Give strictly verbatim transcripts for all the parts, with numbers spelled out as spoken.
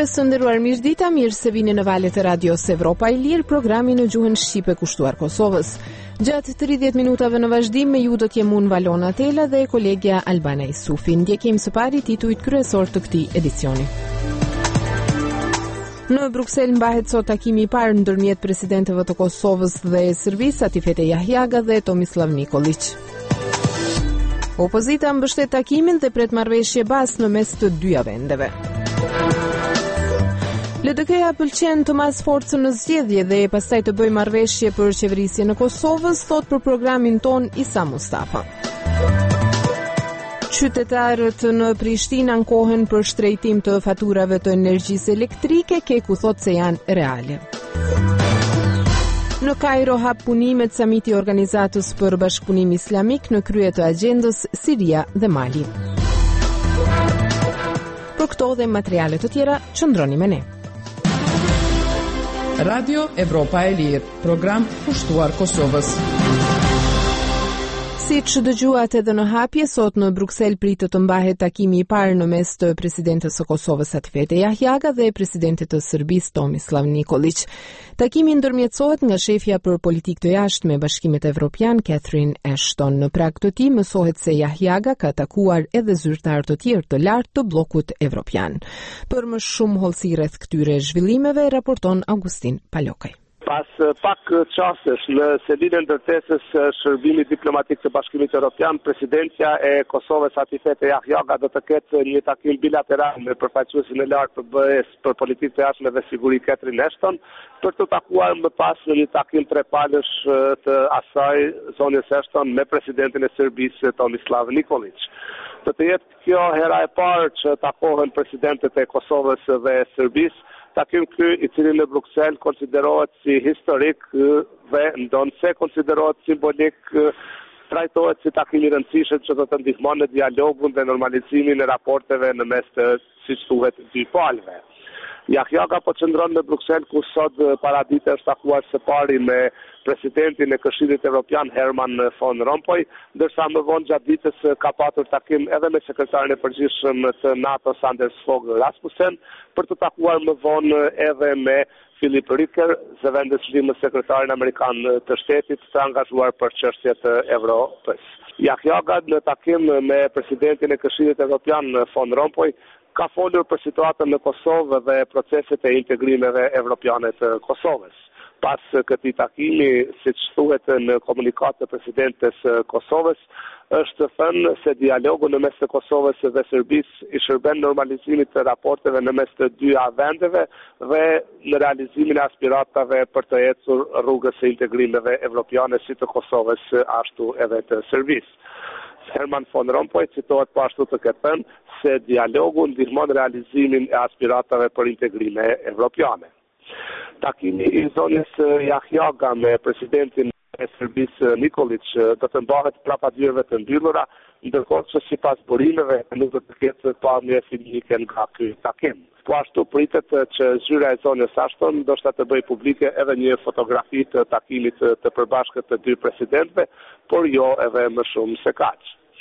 Mëngjes të nderuar, mirëdita, mirë se vini në valët e radios Evropa e Lirë, programi në gjuhën shqipe kushtuar Kosovës. Gjatë tridhjetë minutave në vazhdim me ju do të jem unë Valona Tela dhe kolegja Albana Isufi. Ndjekim së pari titujt kryesor të këtij edicioni. Në Bruksel mbahet sot takimi i parë ndërmjet presidentëve të Kosovës dhe Serbisë, Atifete Jahjaga dhe Tomislav Nikolić. Opozita mbështet takimin dhe pret marrëveshje bazë në mes të dyja vendeve. L D K-ja pëlqen të mas forcën në zgjedhje dhe pastaj të bëj marrëveshje për qeverisje në Kosovës, thot për programin ton Isa Mustafa. Qytetarët në Prishtinë ankohen për shtrejtim të faturave të energjisë elektrike, Keku thot se janë reale. Në Kairo hap punimet samiti i organizatës për bashkëpunim islamik në krye të agjendës Siria dhe Mali. Për këto dhe materiale të tjera, qëndroni me ne. Radio Evropa e Lirë, program kushtuar Kosovës. Si që dëgjuat edhe në hapje, sot në Bruksel pritet të mbahet takimi i parë në mes të presidentës së Kosovës Atifete Jahjaga dhe presidentit të Serbisë Tomislav Nikolić. Takimi ndërmjetësohet nga shefja për politikë të jashtme me Bashkimet Evropian Catherine Ashton. Në prag të tij mësohet se Jahjaga ka takuar edhe zyrtar të tjerë të lartë të bllokut evropian. Për më shumë hollësi rreth këtyre zhvillimeve raporton Augustin Palokaj. Pas pak çastesh në selin e ndërtesës shërbimit diplomatik të Bashkimit Evropian, presidentja e Kosovës Atifete Jahjaga do të ketë një takim bilateral me përfaqësuesin e lartë të B E-s për politikë të jashtme dhe siguri Catherine Ashton, për të takuar më pas në një takim trepalësh të asaj zonës Ashton me presidentin e Serbisë Tomislav Nikolić. Do të jetë kjo hera e parë që takohen presidentët e Kosovës dhe Serbisë. Takim ky i cili në Bruksel konsiderohet si historik dhe ndonse konsiderohet simbolik, trajtohet si takim i rëndësishëm që do të ndihmon në dialogun dhe normalizimin e raporteve në mes të, siç thuhet, dy palëve. Jahjaga po qëndron në Bruksel, ku sot paradite është takuar së pari me presidentin e Këshillit Evropian Herman Van Rompuy, ndërsa më vonë gjatë ditës ka patur takim edhe me sekretarin e përgjithshëm të NATO-s Anders Fogh Rasmussen, për të takuar më vonë edhe me Philip Ricker, zëvendëslim sekretarin amerikan të shtetit të angazhuar për çështjet e Evropës. Jahjaga në takim me presidentin e Këshillit Evropian Van Rompuy ka folur për situatën në Kosovë dhe proceset e integrimeve evropiane të Kosovës. Pas këtij takimi, siç thuhet në komunikat të presidentes Kosovës, është thënë se dialogu në mes të Kosovës dhe Serbisë i shërben normalizimit të raporteve në mes të dyja vendeve dhe në realizimin e aspiratave për të ecur rrugës së integrimeve evropiane si të Kosovës ashtu edhe të Serbisë. Herman Van Rompuy citohet po ashtu të ketë thënë se dialogu ndihmon realizimin e aspiratave për integrime evropiane. Takimi i zonës Jahjaga me presidentin e Serbisë Nikolić do të mbahet prapa dyerve të mbyllura, ndërkohë që sipas burimeve nuk do të ketë pamje filmike nga ky takim. Po ashtu pritet që zyra e zonës Ashton ndoshta të bëjë publike edhe një fotografi të takimit të përbashkët të dy presidentëve, por jo edhe më shumë se kaq.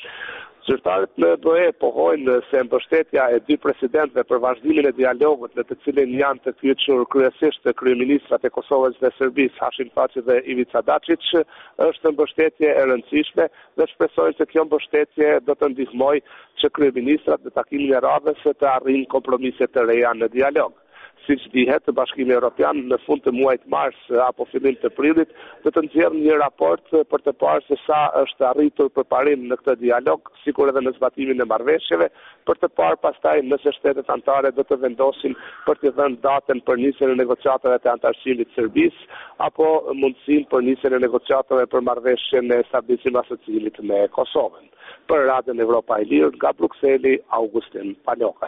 Zyrtarët në B E pohojnë se mbështetja e dy presidentëve për vazhdimin e dialogut në të cilin janë të kyçur kryesisht kryeministrat e Kosovës dhe Serbisë, Hashim Thaçi dhe Ivica Dačić, është mbështetje e rëndësishme dhe shpresojnë se kjo mbështetje do të ndihmojë që kryeministrat në takimin e radhës të arrijnë kompromise të reja në dialog. Siç dihet, Bashkimi Evropian në fund të muajit mars apo fillim të prillit do të nxjerrë një raport për të parë se sa është arritur përparim në këtë dialog, sikur edhe në zbatimin e marrëveshjeve, për të parë pastaj nëse shtetet anëtare do të vendosin për të dhënë datën për nisjen e negociatave të antarësimit të Serbisë apo mundësinë për nisjen e negociatave për marrëveshjen e stabilizimit asociimit me Kosovën. Për Radion Evropa e Lirë, nga Brukseli, Augustin Palokaj.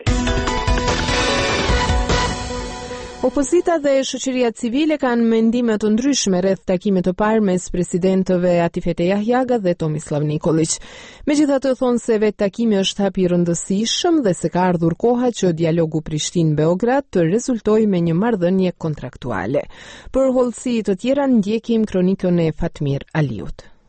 Opozita dhe shoqëria civile kanë mendime të ndryshme rreth takimit të parë mes presidentëve Atifete Jahjaga dhe Tomislav Nikolić. Megjithatë thonë se vetë takimi është hap i rëndësishëm dhe se ka ardhur koha që dialogu Prishtinë-Beograd të rezultojë me një marrëdhënie kontraktuale. Për hollësi të tjera ndjekim kronikën e Fatmir Aliut.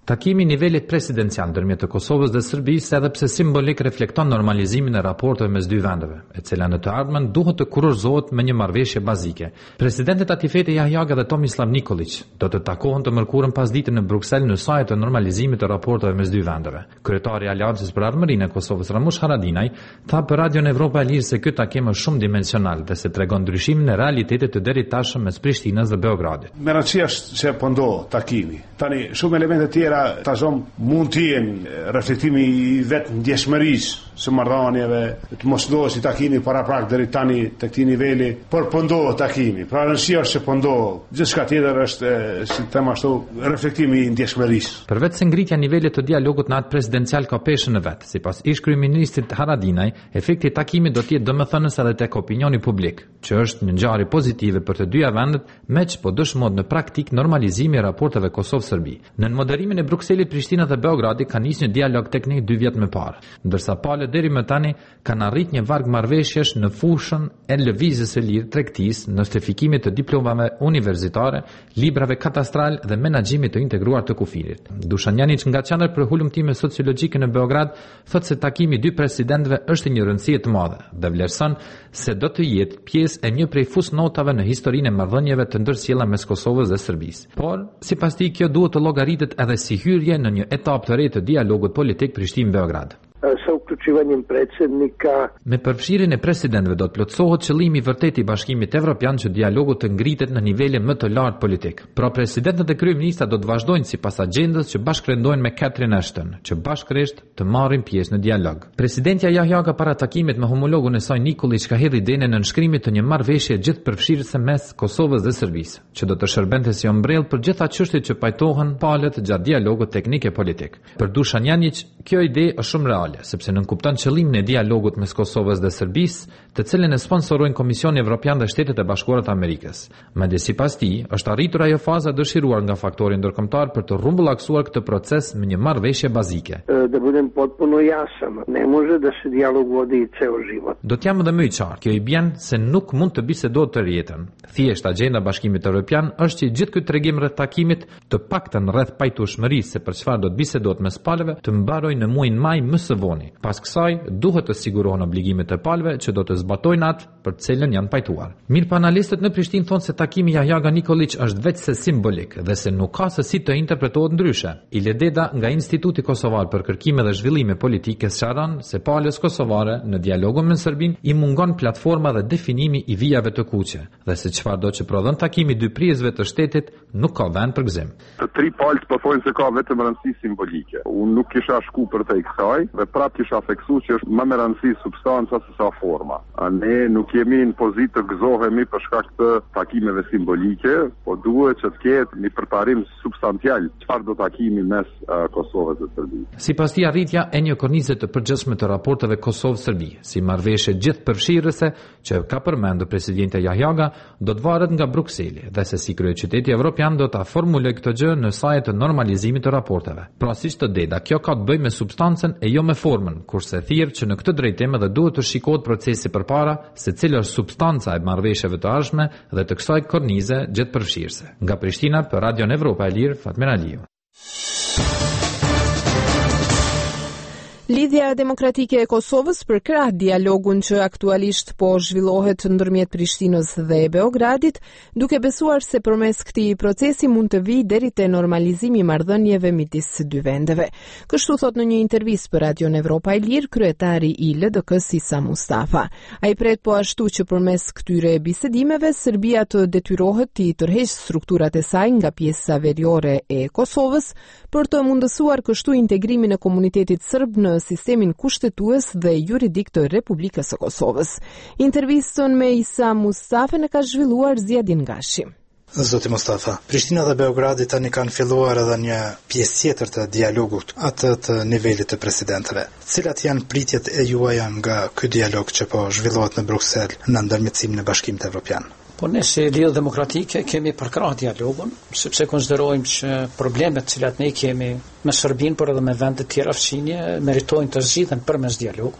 Takimi i nivelit presidencial ndërmjet të Kosovës dhe Serbisë edhe pse simbolik reflekton normalizimin e raporteve mes dy vendeve, e cila në të ardhmen duhet të kurorzohet me një marrëveshje bazike. Presidentët Atifete Jahjaga dhe Tomislav Nikolić do të takohen të mërkurën pasditë në Bruksel në sajë të normalizimit të raporteve mes dy vendeve. Kryetari i Aleancës për Armërinë e Kosovës Ramush Haradinaj tha për Radion Evropa e Lirë se ky takim është shumë dimensional dhe se tregon ndryshimin e realitetit të deritashëm mes Prishtinës dhe Beogradit. Me rëndësi është se po ndodh takimi. Tani shumë elemente tjera ta zom mund të jenë reflektimi i vetë ndjeshmërisë së marrëdhënieve, të mos ndodhë si takimi para prak deri tani te këtij niveli, por po ndodh takimi. Pra rëndësia është se po ndodh. Gjithçka tjetër është si them ashtu reflektimi i ndjeshmërisë. Përveç se ngritja e nivelit të dialogut në atë presidencial ka peshën e vet, sipas ish kryeministrit Haradinaj, efekti i takimit do të jetë domethënës edhe tek opinioni publik, që është një ngjarje pozitive për të dyja vendet, meq po dëshmohet në praktik normalizimi i raporteve Kosovë-Serbi. Në moderimin e Brukselit, Prishtina dhe Beogradi kanë nisë një dialog teknik dy vjet më parë, ndërsa palët deri më tani kanë arrit një varg marrëveshjesh në fushën e lëvizjes së lirë tregtisë, nostrifikimit të diplomave universitare, librave katastral dhe menaxhimit të integruar të kufirit. Dušan Janić nga Qendra për hulumtime sociologjike në Beograd thotë se takimi i dy presidentëve është një rëndësie të madhe dhe vlerëson se do të jetë pjesë e një prej fusnotave në historinë e marrëdhënieve të ndërsjellta mes Kosovës dhe Serbisë. Por, sipas tij, kjo duhet të llogaritet edhe si hyrje në një etapë të re të dialogut politik Prishtinë-Beograd. Sa uključivanjem predsjednika. Me përfshirjen e presidentëve do të plotësohet qëllimi i vërtetë i Bashkimit Evropian që dialogu të ngritet në nivele më të lartë politik. Pra presidentët e kryeministrat do të vazhdojnë sipas agjendës që bashkërendojnë me Catherine Ashton, që bashkërisht të marrin pjesë në dialog. Presidentja Jahjaga para takimit me homologun e saj Nikolić ka hedhur idenë në nënshkrimit të një marrëveshje gjithëpërfshirëse mes Kosovës dhe Serbisë, që do të shërbente si ombrell për gjitha çështjet që pajtohen palët gjatë dialogut teknik e politik. Për Dušan Janić, kjo ide është shumë reale, sepse nënkupton qëllimin e dialogut mes Kosovës dhe Serbisë, të cilin e sponsorojnë Komisioni Evropian dhe Shtetet e Bashkuara të Amerikës. Madje sipas tij, është arritur ajo faza dëshiruar nga faktori ndërkombëtar për të rrumbullaksuar këtë proces me një marrëveshje bazike. Da budem potpuno jasan, ne može da se dijalog vodi ceo život. Do të jam edhe më i qartë, kjo i bjen se nuk mund të bisedohet të rjetën. Thjesht agjenda Bashkimit Evropian është që gjithë ky tregim rreth takimit, të paktën rreth pajtueshmërisë se për çfarë do të bisedohet mes palëve, të mbarojë në muajin maj më së voni. Pas kësaj, duhet të sigurohen obligimet e palëve që do të zbatojnë atë për të cilën janë pajtuar. Mirë, analistët në Prishtinë thonë se takimi Jahjaga Nikolić është veçse simbolik dhe se nuk ka se si të interpretohet ndryshe. Ile Deda nga Instituti Kosovar për Kërkime dhe Zhvillime Politike sqaron se palës kosovare në dialogun me Serbinë i mungon platforma dhe definimi i vijave të kuqe dhe se çfarëdo që prodhon takimi dy pjesëve të shtetit nuk ka vend për gëzim. Të tri palët po thonë se ka vetëm rëndësi simbolike. Unë nuk kisha shku për te kësaj dhe prap kisha theksu që është më me rëndësi substanca se sa forma. A ne nuk jemi në pozitë të gëzohemi për shkak të takimeve simbolike, po duhet që të ketë një përparim substantial çfarë do takimi mes uh, Kosovës dhe Serbisë. Sipas tij, arritja e një kornize të përgjithshme të raporteve Kosovë-Serbi, si marrëveshje gjithëpërfshirëse që ka përmendur presidenti Jahjaga, do të varet nga Brukseli dhe se si kryeqyteti evropian do ta formulojë këtë gjë në sajë të normalizimit të raporteve. Pra siç të Deda, kjo ka të bëjë me substancën e jo me formën, kurse thirr që në këtë drejtim edhe duhet të shikohet procesi përpara se cila është substanca e marrëveshjeve të ardhshme dhe të kësaj kornize gjithëpërfshirëse. Nga Prishtina për Radion Evropa e Lirë, Fatmir Aliu. Lidhja demokratike e Kosovës përkrah dialogun që aktualisht po zhvillohet ndërmjet Prishtinës dhe Beogradit, duke besuar se përmes këtij procesi mund të vijë deri te normalizimi i marrëdhënieve midis dy vendeve. Kështu thot në një intervistë për Radion Evropa e Lirë kryetari i L D K-s Isa Mustafa. Ai pret po ashtu që përmes këtyre bisedimeve Serbia të detyrohet të tërheqë strukturat e saj nga pjesa veriore e Kosovës për të mundësuar kështu integrimin e komunitetit serb në sistemin kushtetues dhe juridik të Republikës së Kosovës. Intervistën me Isa Mustafa në ka zhvilluar Ziadin Gashi. Zoti Mustafa, Prishtina dhe Beogradi tani kanë filluar edhe një pjesë tjetër të dialogut, atë të nivelit të presidentëve. Cilat janë pritjet e juaja nga ky dialog që po zhvillohet në Bruksel në ndërmjetësimin e Bashkimit Evropian? Po ne si Lidhje Demokratike kemi përkrah dialogun, sepse konsiderojmë që problemet të cilat ne kemi me Serbinë, por edhe me vende të tjera fqinje, meritojnë të zgjidhen përmes dialogut.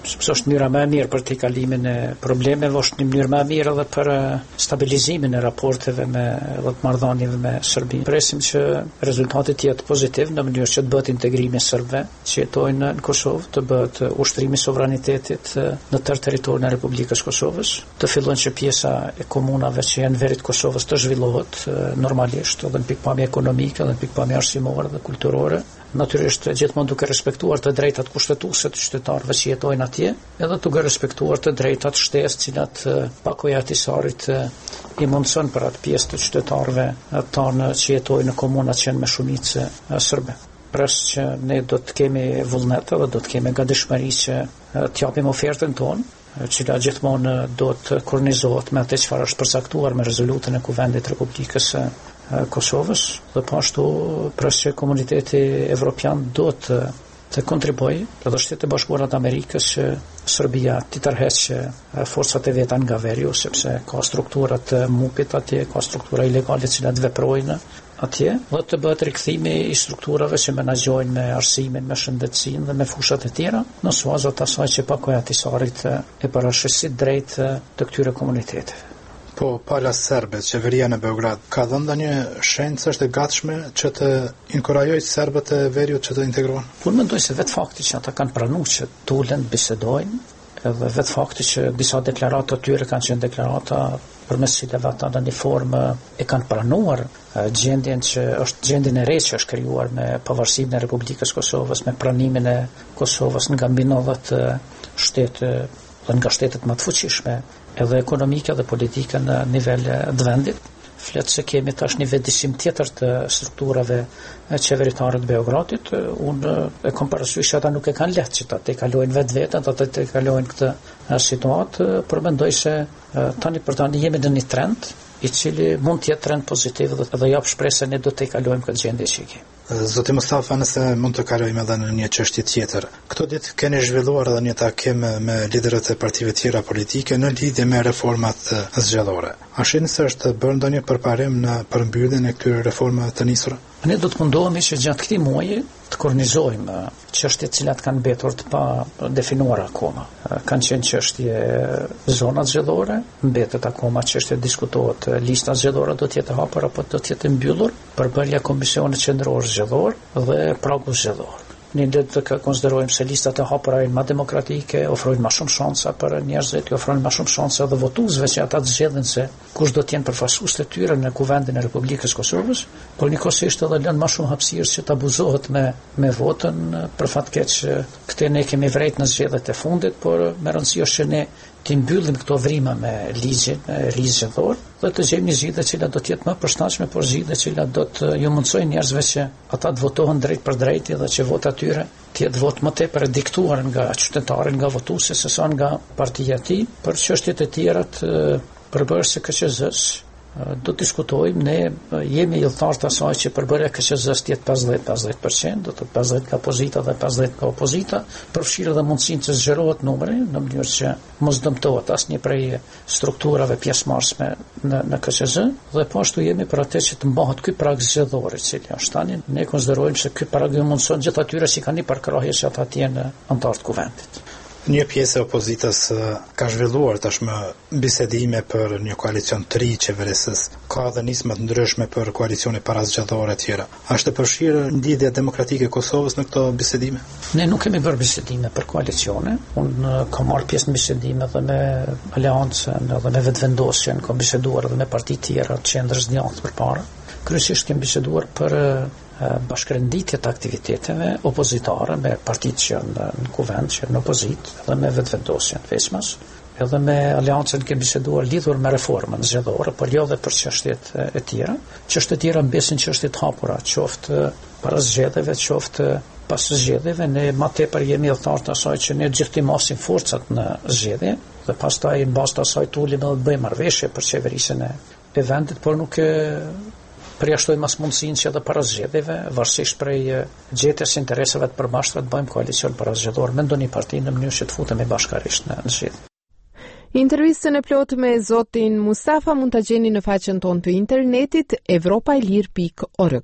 sepse është mënyra më e mirë për të kalimin e problemeve, është një mënyrë më e mirë edhe për stabilizimin e raporteve me edhe të marrëdhënieve me Serbinë. Presim që rezultati të jetë pozitiv në mënyrë që të bëhet integrimi i serbëve që jetojnë në Kosovë, të bëhet ushtrimi i sovranitetit në tërë territorin e Republikës Kosovës, të fillojnë që pjesa e komunave që janë veri të Kosovës të zhvillohet normalisht, edhe në pikpamje ekonomike, edhe në pikpamje arsimore dhe kulturore. Natyrisht gjithmonë duke respektuar të drejtat kushtetuese të qytetarëve që jetojnë atje, edhe duke respektuar të drejtat shtesë, të cilat pakoja e Ahtisarit i mundson për atë pjesë të qytetarëve tanë që jetojnë në komunat që janë me shumicë serbe. Pres që ne do të kemi vullnet dhe do të kemi gatishmëri që të japim ofertën tonë, cila gjithmonë do të kurnizohet me atë çfarë është përcaktuar me rezolutën e Kuvendit Republikës Kosovës, dhe po ashtu pres që komuniteti evropian do të të kontribuojë, edhe Shtetet e Bashkuara të Amerikës që Serbia të tërheqë forcat e veta nga veriu, sepse ka struktura të mupit atje, ka struktura ilegale që të veprojnë atje, dhe të bëhet rikthimi i strukturave që menaxhojnë me arsimin, me shëndetësinë dhe me fushat e tjera, në suazat asaj që pakoja e Ahtisarit e parashësit drejt të këtyre komuniteteve. Po, pala serbe, qeveria në Beograd, ka dhënë ndonjë shenjë është e gatshme që të inkurajojë serbët e veriut që të integrohen? Unë mendoj se vetë fakti që ata kanë pranuar që tulen, bisedojnë, edhe vetë fakti që disa deklarata të tyre kanë qenë deklarata përmes cilave ata në një formë e kanë pranuar gjendjen që është gjendjen e re që është krijuar me pavarësinë e Republikës Kosovës, me pranimin e Kosovës nga mbi nëntëdhjetë shtete dhe nga shtetet më të fuqishme, edhe ekonomike dhe politike në nivel të vendit. Flet se kemi tash një vendisim tjetër të strukturave qeveritare të Beogradit. Unë e kam parasysh që ata nuk e kanë lehtë që ta të kalojnë vetë vetën, ata të kalojnë këtë situatë, por mendoj se tani për tani jemi në një trend i cili mund të jetë trend pozitiv dhe, dhe jap shpresë se ne do të kalojmë këtë gjendje që kemi. Zoti Mustafa, nëse mund të kalojmë edhe në një çështje tjetër. Këto ditë keni zhvilluar edhe një takim me liderët e partive tjera politike në lidhje me reformat zgjedhore. A shihni se është bërë ndonjë përparim në përmbylljen e këtyre reformave të nisura? Ne do të mundohemi që gjatë këtij muaji të kornizojmë çështjet të cilat kanë mbetur të pa definuara akoma. Kanë qenë çështje zona zgjedhore, mbetet akoma çështje diskutohet lista zgjedhore do të jetë hapur apo do të jetë mbyllur, përbërja komisionit qendror zgjedhor dhe pragu zgjedhor. Ne do të konsiderojmë se listat e hapura janë më demokratike, ofrojnë më shumë shansa për njerëzit, i ofrojnë më shumë shansa edhe votuesve që ata të zgjedhin se kush do të jenë përfaqësues të tyre në Kuvendin e Republikës Kosovës, por njëkohësisht edhe lënë më shumë hapësirë që të abuzohet me me votën, për fat keq këtë ne kemi vrejt në zgjedhjet e fundit, por me rëndësi është që ne të mbyllim këto vrima me ligjin, ri zgjedhor, dhe të gjejmë një zgjidhje që do të jetë më përshtatshme, por zgjidhje që do të ju mundsojnë njerëzve që ata të votohen drejt për drejt dhe që vota tyre të jetë vot më tepër e diktuar nga qytetari, nga votuesi, sesa nga partia e tij. Për çështjet e tjera të përbërëse K Q Z-s do të diskutojmë, ne jemi udhëtar të asaj që përbërja K Q Z-s të jetë pesëdhjetë pesëdhjetë përqind, do të pesëdhjetë nga opozita dhe pesëdhjetë nga opozita, përfshirë edhe mundësinë që zgjerohet numri në mënyrë që mos dëmtohet asnjë prej strukturave pjesëmarrësme në, në K Q Z, dhe po ashtu jemi për atë që të mbahet ky prag zgjedhor i cili është tani. Ne konsiderojmë se ky prag ju mundson gjithë atyre që kanë një përkrahje që ata të jenë anëtar të kuvendit. Një pjesë e opozitës ka zhvilluar tashmë bisedime për një koalicion të ri qeverisës. Ka edhe nisma të ndryshme për koalicione parazgjedhore të tjera. A është e përfshirë ndjedhja demokratike e Kosovës në këto bisedime? Ne nuk kemi bërë bisedime për koalicione. Unë kam marrë pjesë në bisedime dhe me aleancën dhe me vetëvendosjen, kam biseduar edhe me parti tjera të qendrës djathtë përpara. Kryesisht kemi biseduar për bashkërenditje të aktiviteteve opozitare me partitë që janë në kuvend, që janë në opozitë, edhe me vetëvendosjen veçmas, edhe me aleancën kemi biseduar lidhur me reformën zgjedhore, por jo edhe për çështjet e tjera. Çështjet e tjera mbesin çështje të hapura, qoftë para zgjedhjeve, qoftë pas zgjedhjeve. Ne më tepër jemi udhëtar të asaj që ne gjithtimasim forcat në zgjedhje dhe pastaj mbas të asaj tulim edhe të bëjmë marrëveshje për qeverisjen e vendit, por nuk e përjashtojmë as mundësinë që edhe para zgjedhjeve, varësisht prej gjetjes së interesave të përbashkëta, të bëjmë koalicion parazgjedhor me ndonjë parti në mënyrë që të futemi bashkërisht në zgjedhje. Intervistën e plotë me zotin Mustafa mund ta gjeni në faqen tonë të internetit evropailir pikë org.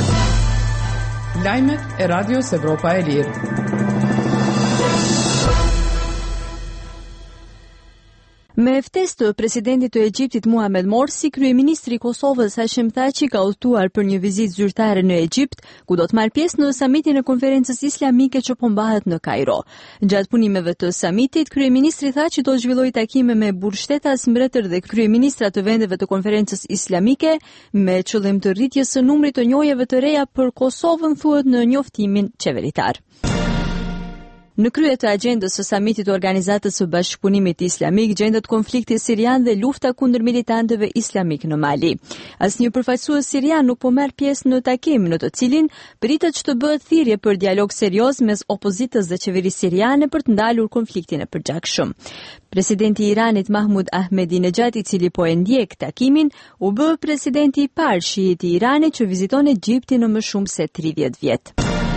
Lajmet e Radios Evropa e Lirë. Me ftesë të presidentit të Egjiptit Muhamet Morsi, kryeministri i Kosovës Hashim Thaçi ka udhëtuar për një vizitë zyrtare në Egjipt, ku do të marrë pjesë në samitin e konferencës islamike që po mbahet në Kairo. Gjatë punimeve të samitit, kryeministri Thaçi do të zhvillojë takime me burgshtetas, mbretër dhe kryeministra të vendeve të konferencës islamike me qëllim të rritjes së numrit të njojeve të reja për Kosovën, thuhet në njoftimin qeveritar. Në krye të agjendës së samitit të Organizatës së Bashkëpunimit Islamik gjendet konflikti sirian dhe lufta kundër militantëve islamik në Mali. Asnjë përfaqësues sirian nuk po merr pjesë në takim në të cilin pritet që të bëhet thirrje për dialog serioz mes opozitës dhe qeverisë siriane për të ndalur konfliktin e përgjakshëm. Presidenti i Iranit Mahmud Ahmadinejad, i cili po e ndjek takimin, u bë presidenti i parë shiit i Iranit që viziton Egjiptin në më shumë se tridhjetë vjet.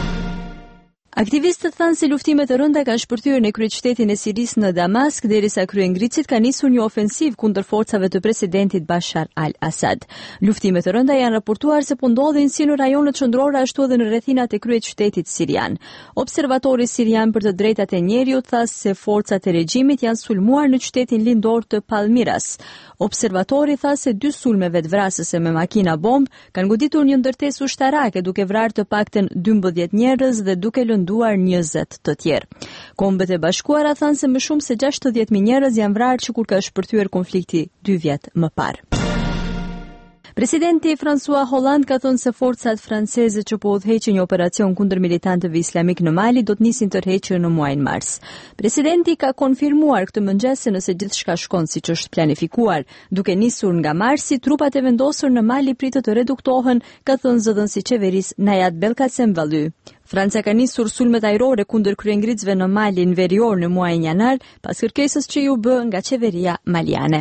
Aktivistët thanë se luftimet e rënda kanë shpërthyer në kryeqytetin e Sirisë në Damask, derisa kryengritësit kanë nisur një ofensiv kundër forcave të presidentit Bashar al-Assad. Luftimet e rënda janë raportuar se po ndodhin si në rajonet qendrore ashtu edhe në rrethinat e kryeqytetit sirian. Observatori sirian për të drejtat e njeriut tha se forcat e regjimit janë sulmuar në qytetin lindor të Palmiras. Observatori tha se dy sulme vetvrasëse me makina bomb kanë goditur një ndërtesë ushtarake duke vrarë të paktën dymbëdhjetë njerëz dhe duke lënduar njëzet të tjerë. Kombet e Bashkuara thanë se më shumë se gjashtëdhjetë mijë njerëz janë vrarë që kur ka shpërthyer konflikti dy vjet më parë. Presidenti François Hollande ka thënë se forcat franceze që po udhëheqin një operacion kundër militantëve islamik në Mali do të nisin tërheqje në muajin mars. Presidenti ka konfirmuar këtë mëngjes se nëse gjithçka shkon siç është planifikuar, duke nisur nga marsi, trupat e vendosur në Mali pritet të reduktohen, ka thënë zëdhënësi i qeverisë Najat Belkacem-Vallu. Franca ka nisur sulmet ajrore kundër kryengritësve në Malin verior në muajin janar, pas kërkesës që ju bë nga qeveria maliane.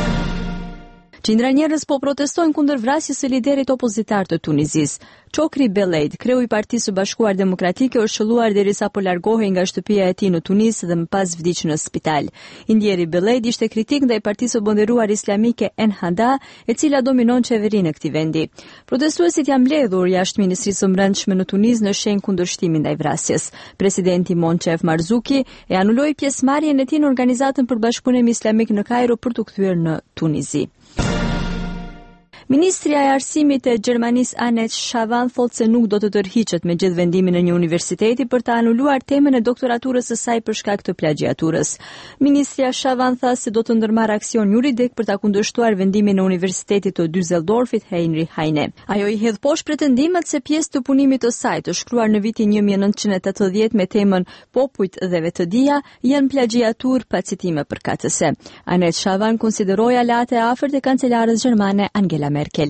Qindra njerëz po protestojnë kundër vrasjes së liderit opozitar të Tunizis. Chokri Beled, kreu i Partisë së Bashkuar Demokratike, është shëlluar derisa po largohej nga shtëpia e tij në Tunis dhe më pas vdiq në spital. Indjeri Beled ishte kritik ndaj Partisë së Bonderuar Islamike Ennahda, e cila dominon qeverinë e këtij vendi. Protestuesit janë mbledhur jashtë Ministrisë së Brendshme në Tunis në shenjë kundërshtimin ndaj vrasjes. Presidenti Monchef Marzouki e anuloi pjesëmarrjen e tij në Organizatën për Bashkëpunim Islamik në Kairo për t'u kthyer në Tunizi. Ministria e Arsimit e Gjermanisë Annette Schavan thotë se nuk do të tërhiqet me gjithë vendimin e një universiteti për të anuluar temën e doktoraturës së saj për shkak të plagjiaturës. Ministria Schavan tha se do të ndërmarrë aksion juridik për ta kundërshtuar vendimin e Universitetit të Düsseldorfit Heinrich Heine. Ajo i hedh poshtë pretendimet se pjesë të punimit të saj të shkruar në vitin një mijë e nëntëqind e tetëdhjetë me temën Popujt dhe vetëdia janë plagjiatur pa citime përkatëse. Annette Schavan konsideroi aleate e afërt e kancelarës gjermane Angela Merkel.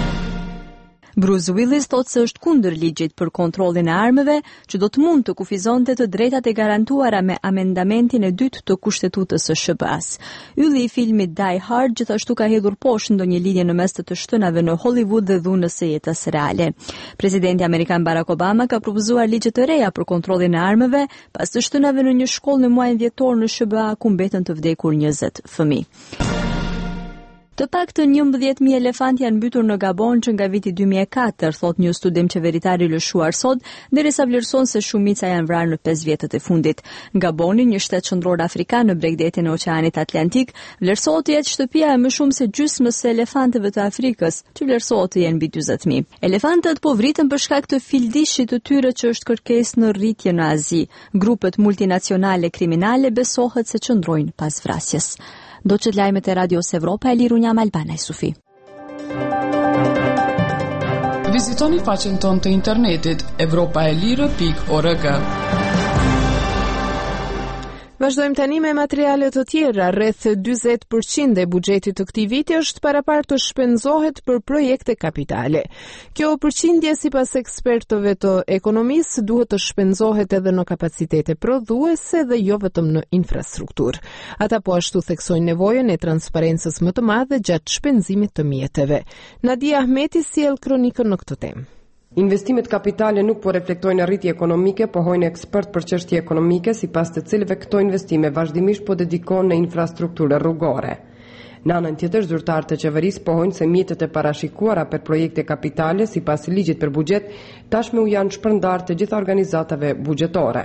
Bruce Willis thotë se është kundër ligjit për kontrollin e armëve, që do të mund të kufizonte të drejtat e garantuara me amendamentin e dytë të Kushtetutës së S B A-s. Ylli i filmit Die Hard gjithashtu ka hedhur poshtë ndonjë lidhje në mes të të shtënave në Hollywood dhe dhunës së jetës reale. Presidenti amerikan Barack Obama ka propozuar ligje të reja për kontrollin e armëve pas të shtënave në një shkollë në muajin dhjetor në S B A ku mbetën të vdekur njëzet fëmijë. Të paktën njëmbëdhjetë mijë elefant janë mbytur në Gabon që nga viti dy mijë e katër, thot një studim qeveritar i lëshuar sot, derisa vlerëson se shumica janë vrarë në pesë vjetët e fundit. Gaboni, një shtet qendror afrikan në bregdetin e Oqeanit Atlantik, vlerësohet të jetë shtëpia e më shumë se gjysmës së elefantëve të Afrikës, që vlerësohet të jenë mbi dyzet mijë. Elefantët po vriten për shkak të fildishit të tyre që është kërkesë në rritje në Azi. Grupet multinacionale kriminale besohet se qëndrojnë pas vrasjes. Do që të lajmet e Radios Evropa e Lirunjam Albana e Sufi. Vizitoni faqen tonë të internetit evropaelire pikë org. Vazhdojmë tani me materiale të tjera. Rreth dyzet përqind e buxhetit të këtij viti është paraparë të shpenzohet për projekte kapitale. Kjo përqindje sipas ekspertëve të ekonomisë duhet të shpenzohet edhe në kapacitete prodhuese dhe jo vetëm në infrastrukturë. Ata po ashtu theksojnë nevojën e transparencës më të madhe gjatë shpenzimit të mjeteve. Nadia Ahmeti sjell kronikën në këtë temë. Investimet kapitale nuk po reflektojnë rritje ekonomike, pohojnë ekspert për çështje ekonomike, sipas të cilëve këto investime vazhdimisht po dedikohen në infrastrukturë rrugore. Në anën tjetër, zyrtarët e qeverisë pohojnë se mjetet e parashikuara për projekte kapitale, sipas ligjit për buxhet, tashmë u janë shpërndarë të gjitha organizatave buxhetore.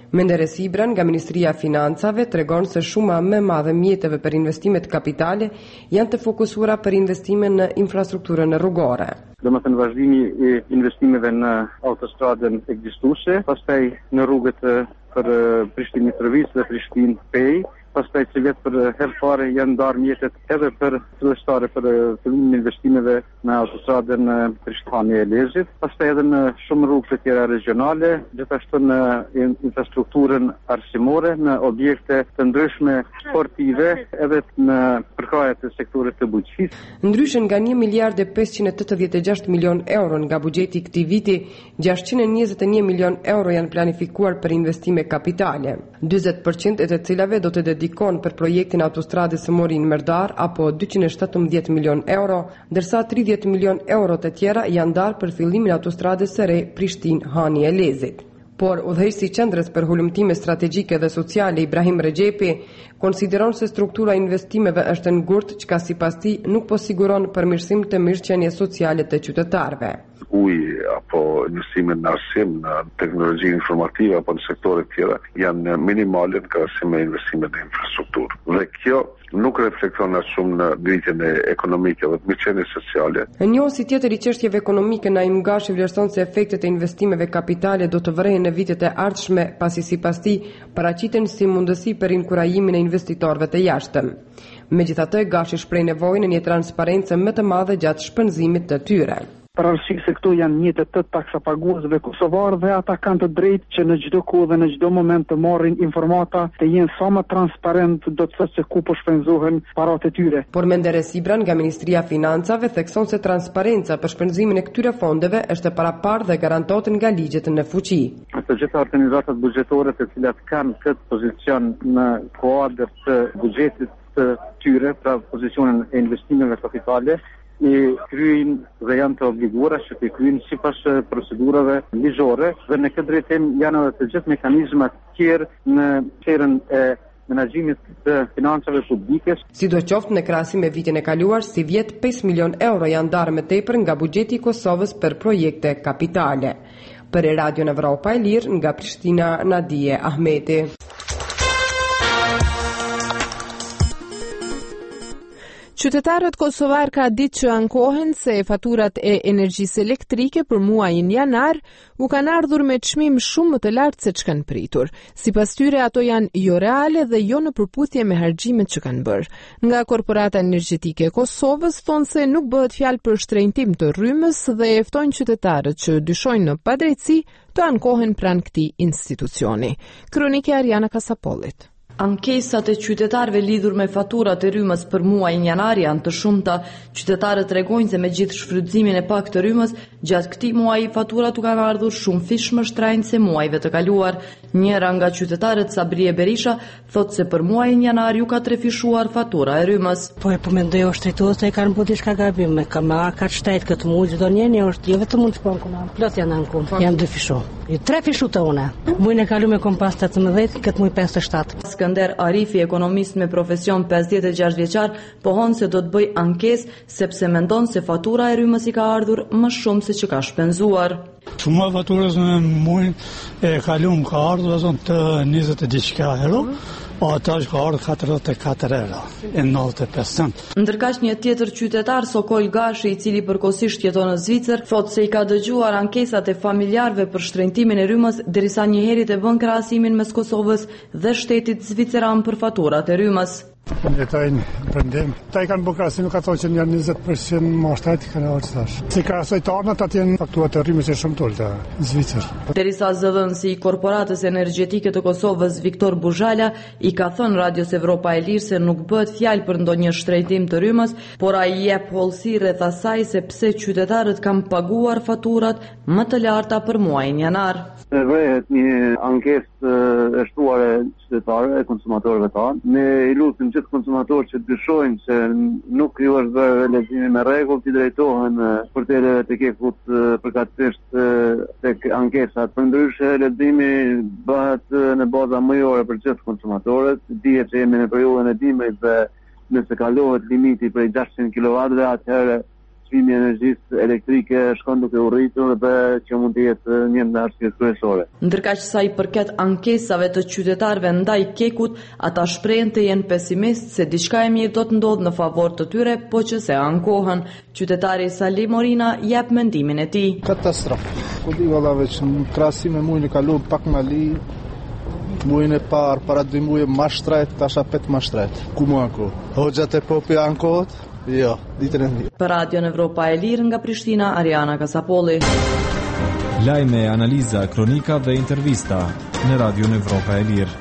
Menderes Ibra nga Ministria e Financave tregon se shuma më e madhe mjeteve për investimet kapitale janë të fokusuara për investime në infrastrukturën rrugore. Do të thënë vazhdimi i investimeve në autostradën ekzistuese, pastaj në rrugët për Prishtinë-Mitrovica dhe Prishtinë-Pej, pastaj që vetë për herë fare janë ndarë mjetet edhe për fillestare për fillimin e investimeve në autostradën Prishtinë-Lezhë, pastaj edhe në shumë rrugë të tjera regionale, gjithashtu në infrastrukturën arsimore, në objekte të ndryshme sportive, edhe në përkrajet të sektorit të bujqësisë. Ndryshe nga një miliard e pesëqind e tetëdhjetë e gjashtë milion euro nga buxheti i këtij viti, gjashtëqind e njëzet e një milion euro janë planifikuar për investime kapitale, dyzet përqind e të cilave do të dedikon për projektin autostradës së Morin-Merdar apo dyqind e shtatëmbëdhjetë milion euro, ndërsa tridhjetë milion euro të tjera janë ndarë për fillimin e autostradës së re Prishtinë-Hani e Lezhë. Por udhëheqësi i qendrës për hulumtime strategjike dhe sociale Ibrahim Rexhepi konsideron se struktura e investimeve është e ngurtë, çka sipas tij nuk po siguron përmirësim të mirëqenies sociale të qytetarëve. Uji apo investime në arsim, në teknologji informative apo në sektore tjera janë minimale në krahasim me investimet në infrastrukturë. Dhe kjo nuk reflekton as shumë në ngritjen e ekonomike dhe të mirëqenies sociale. Njësi tjetër i çështjeve ekonomike Naim Gashi vlerëson se efektet e investimeve kapitale do të vrehen në vitet e ardhshme, pasi sipas tij paraqiten si mundësi për inkurajimin e investitorëve të jashtëm. Megjithatë, Gashi shpreh nevojën e një transparencë më të madhe gjatë shpenzimit të tyre. Për arsye se këtu janë njëtet të taksapaguesve kosovarë dhe ata kanë të drejtë që në çdo kohë dhe në çdo moment të marrin informata të jenë sa më transparent do të thotë se ku po shpenzohen paratë e tyre. Por Menderes Ibra nga Ministria e Financave thekson se transparenca për shpenzimin e këtyre fondeve është e paraparë dhe garantohet nga ligjet në fuqi. Të gjitha organizatat buxhetore të cilat kanë këtë pozicion në kuadër të buxhetit të tyre, pra pozicionin e investimeve kapitale, i kryejnë dhe janë të obliguara që të kryejnë sipas procedurave ligjore dhe në këtë drejtim janë edhe të gjithë mekanizmat tjerë në sferën e menaxhimit të financave publike. Sidoqoftë në krahasim me vitin e kaluar, si vjet pesë milion euro janë ndarë më tepër nga buxheti i Kosovës për projekte kapitale. Për Radio Evropa e Lirë nga Prishtina, Nadije Ahmeti. Qytetarët kosovar ka ditë që ankohen se faturat e energjisë elektrike për muajin janar u kanë ardhur me çmim shumë më të lartë se ç'kan pritur. Sipas tyre ato janë jo reale dhe jo në përputhje me harxhimet që kanë bërë. Nga Korporata Energjetike e Kosovës thonë se nuk bëhet fjalë për shtrenjtim të rrymës dhe e ftojnë qytetarët që dyshojnë në padrejtësi të ankohen pranë këtij institucioni. Kronike Ariana Kasapollit. Ankesat e qytetarëve lidhur me faturat e rrymës për muajin janar janë të shumta. Qytetarët tregojnë se me gjithë shfrytëzimin e pak të rrymës, gjatë këtij muaji faturat u kanë ardhur shumë fish më shtrenjtë se muajve të kaluar. Njëra nga qytetarët, Sabrie Berisha, thotë se për muajin janar ju ka trefishuar fatura e rrymës. Po e po mendoj është drejtues se kanë bërë diçka gabim me kamera ka shtet këtë muaj çdo njëri është jo vetëm mund të shkon koman. Plot janë anku. Janë dy fishu. I tre fishu të una. Muajin e kaluar me kompas tetëmbëdhjetë, këtë muaj pesëdhjetë e shtatë. Skënder Arifi, ekonomist me profesion pesëdhjetë e gjashtë vjeçar, pohon se do të bëj ankesë sepse mendon se fatura e rrymës i ka ardhur më shumë se që ka shpenzuar. Shumë faturës në muajin e kaluar ka ardhur zonë të njëzet e diçka euro. O ata është ka ardhur katërdhjetë e katër euro e nëntëdhjetë e pesë cent. Ndërkaq një tjetër qytetar, Sokol Gashi, i cili përkohësisht jeton në Zvicër, thotë se i ka dëgjuar ankesat e familjarëve për shtrenjtimin e rrymës derisa një herë të bën krahasimin mes Kosovës dhe shtetit zviceran për faturat e rrymës. Jetojnë prendim. Ta i kanë bërë krahasim, nuk ka thonë që janë njëzet përqind më shteti kanë ardhur tash. Si krahasoj të ardhmat aty janë fakturat e rrymës janë shumë të ulta në Zvicër. Derisa zëdhënësi i Korporatës Energjetike të Kosovës, Viktor Buzhala, i ka thënë Radios Evropa e Lirë se nuk bëhet fjalë për ndonjë shtrenjtim të rrymës, por ai jep hollësi rreth asaj se pse qytetarët kanë paguar faturat më të larta për muajin janar. Vëhet një ankesë e shtuar e qytetarëve, e konsumatorëve tanë. Ne i lutim gjithë konsumatorë që dyshojnë se nuk ju është bërë leximi me rregull, të drejtohen porteleve të kekut përkatësisht tek ankesat. Përndryshe leximi bëhet në baza mujore për gjithë konsumatorët. Dihet që jemi në periudhën e dimrit dhe nëse kalohet limiti prej gjashtëqind kilovatëve, atëherë çmimi i energjisë elektrike shkon duke u rritur dhe që mund të jetë një nga arsyet kryesore. Ndërkaq sa i përket ankesave të qytetarëve ndaj Kekut, ata shprehen të jenë pesimist se diçka e mirë do të ndodhë në favor të tyre, po që se ankohen. Qytetari Salim Morina jep mendimin e tij. Katastrofë. Ku di valla veç në krahasim me muajin e kaluar pak më li. Muajin e parë para dy muajve më shtrejt, tash apet më shtrejt. Ku më anko? Hoxhat e popi ankohet? Jo, ditën e mirë. Për Radio Evropa e Lirë nga Prishtina, Ariana Kasapolli. Lajme, analiza, kronika dhe intervista në Radio Evropa e Lirë.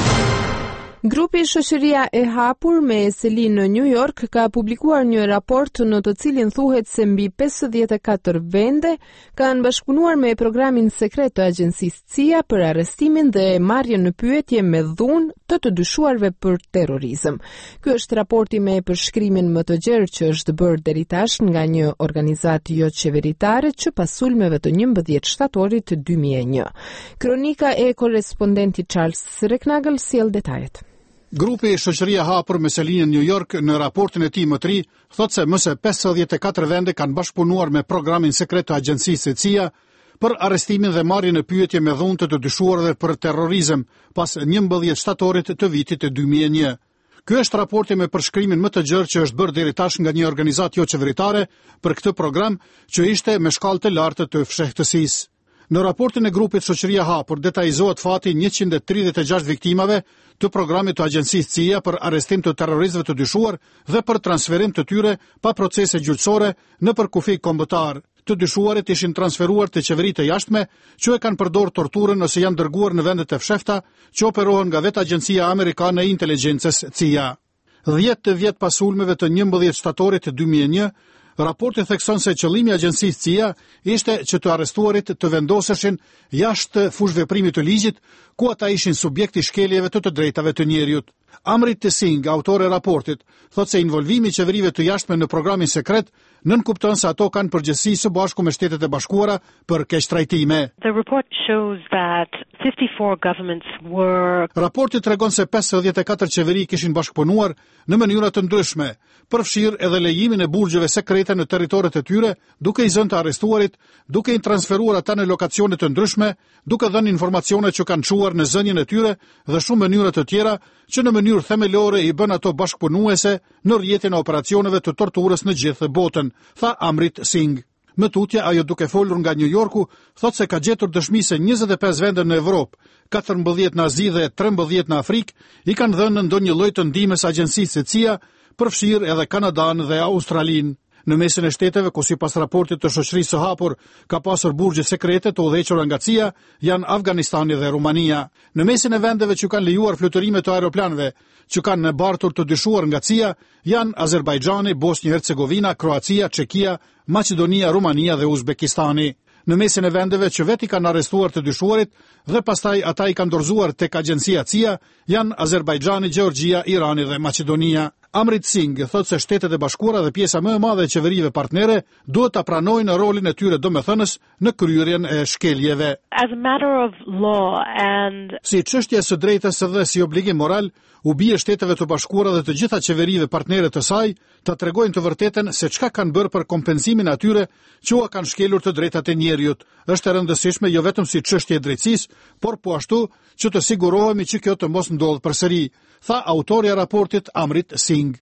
Grupi Shoqëria e Hapur me seli në New York ka publikuar një raport në të cilin thuhet se mbi pesëdhjetë e katër vende kanë bashkëpunuar me programin sekret të agjencisë C I A për arrestimin dhe marrjen në pyetje me dhunë të të dyshuarve për terrorizëm. Ky është raporti me përshkrimin më të gjerë që është bërë deri tash nga një organizatë jo qeveritare që pas sulmeve të njëmbëdhjetë shtatorit dy mijë e një. Kronika e korrespondentit Charles Reknagel sjell detajet. Grupi Shoqëria e Hapur me selinë në New York në raportin e tij më të ri thotë se më së pesëdhjetë e katër vende kanë bashkëpunuar me programin sekret të agjencisë C I A për arrestimin dhe marrjen në pyetje me dhunë të të dyshuarve për terrorizëm pas njëmbëdhjetë shtatorit të vitit dy mijë e një. Ky është raporti me përshkrimin më të gjerë që është bërë deri tash nga një organizatë jo qeveritare për këtë program që ishte me shkallë të lartë të fshehtësisë. Në raportin e grupit Shoqëria e Hapur detajzohet fati njëqind e tridhjetë e gjashtë viktimave të programit të agjencisë C I A për arrestim të terroristëve të dyshuar dhe për transferim të tyre pa procese gjyqësore në përkufi kombëtar. Të dyshuarit ishin transferuar të qeveritë e jashtme që e kanë përdorur torturën ose janë dërguar në vendet e fshehta që operohen nga vetë Agjencia Amerikane e Inteligjencës C I A. dhjetë vjet pas sulmeve të njëmbëdhjetë shtatorit dy mijë e një, raporti thekson se qëllimi i agjencisë C I A ishte që të arrestuarit të vendoseshin jashtë fushveprimit të ligjit, ku ata ishin subjekti shkeljeve të të drejtave të njeriut. Amrit Singh, autor e raportit, thotë se involvimi i qeverive të jashtme në programin sekret nënkupton se ato kanë përgjegjësi së bashku me Shtetet e Bashkuara për keqtrajtime. The report shows that fifty-four governments were Raporti tregon se pesëdhjetë e katër qeveri kishin bashkëpunuar në mënyra të ndryshme, përfshirë edhe lejimin e burgjeve sekrete në territoret e tyre, duke i zënë të arrestuarit, duke i transferuar ata në lokacione të ndryshme, duke dhënë informacione që kanë çuar në zënjen e tyre dhe shumë mënyra të tjera që në mënyrë themelore i bën ato bashkëpunuese në rrjetin e operacioneve të torturës në gjithë botën, tha Amrit Singh. Më tutje, ajo duke folur nga New Yorku, thotë se ka gjetur dëshmi se njëzet e pesë vende në Evropë, katërmbëdhjetë në Azi dhe trembëdhjetë në Afrikë, i kanë dhënë ndonjë lloj të ndihmës agjencisë C I A, përfshirë edhe Kanadan dhe Australinë. Në mesin e shteteve, ku sipas raportit të Shoqërisë së Hapur ka pasur burgje sekrete të udhëhequra nga C I A, janë Afganistani dhe Rumania. Në mesin e vendeve që kanë lejuar fluturime të aeroplanëve, që kanë bartur të dyshuar nga C I A, janë Azerbajxhani, Bosnjë-Hercegovina, Kroacia, Çekia, Maqedonia, Rumania dhe Uzbekistani. Në mesin e vendeve që veti kanë arrestuar të dyshuarit dhe pastaj ata i kanë dorëzuar tek agjencia C I A, janë Azerbajxhani, Gjeorgjia, Irani dhe Maqedonia. Amrit Singh thotë se Shtetet e Bashkuara dhe pjesa më e madhe e qeverive partnere duhet ta pranojnë rolin e tyre domethënës në kryerjen e shkeljeve. As a matter of law and Si çështje së drejtës dhe si obligim moral, u bie Shteteve të Bashkuara dhe të gjitha qeverive partnere të saj ta tregojnë të vërtetën se çka kanë bërë për kompenzimin atyre që u kanë shkelur të drejtat e njerëzit. Është e rëndësishme jo vetëm si çështje e drejtësisë, por po ashtu që të sigurohemi që kjo të mos ndodhë përsëri, tha autori i raportit Amrit Singh.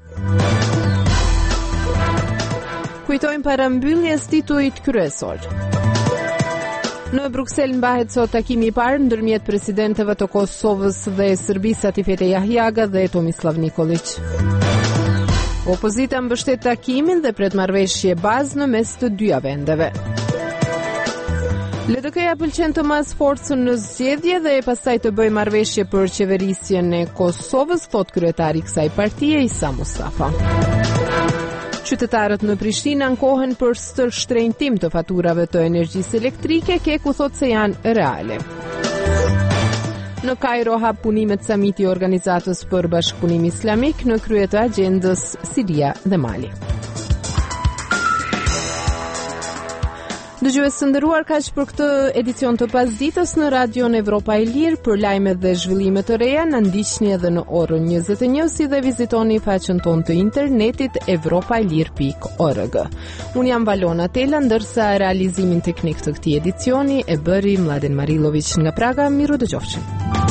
Kujtojmë para mbylljes titujt kryesor. Në Bruksel mbahet sot takimi i parë ndërmjet presidentëve të Kosovës dhe Serbisë Satifete Jahjaga dhe Tomislav Nikolić. Opozita mbështet takimin dhe pret marrëveshje bazë në mes të dyja vendeve. L D K-ja pëlqen të mas forcën në zgjedhje dhe pastaj të bëjë marrëveshje për qeverisjen e Kosovës, thot kryetari i kësaj partie Isa Mustafa. Qytetarët në Prishtinë ankohen për stërshtrenjtim të faturave të energjisë elektrike, Keku thot se janë reale. Në Kairo hap punimet samiti i organizatës për bashkëpunim islamik në krye të agjendës Siria dhe Mali. Dëgjues të nderuar, kaq për këtë edicion të pasdites në Radion Evropa e Lirë. Për lajme dhe zhvillime të reja na ndiqni edhe në orën njëzet e një, si dhe vizitoni faqen tonë të internetit evropaelir pikë org. Unë jam Valona Tela, ndërsa realizimin teknik të këtij edicioni e bëri Mladen Marilović nga Praga. Miru dëgjofshim.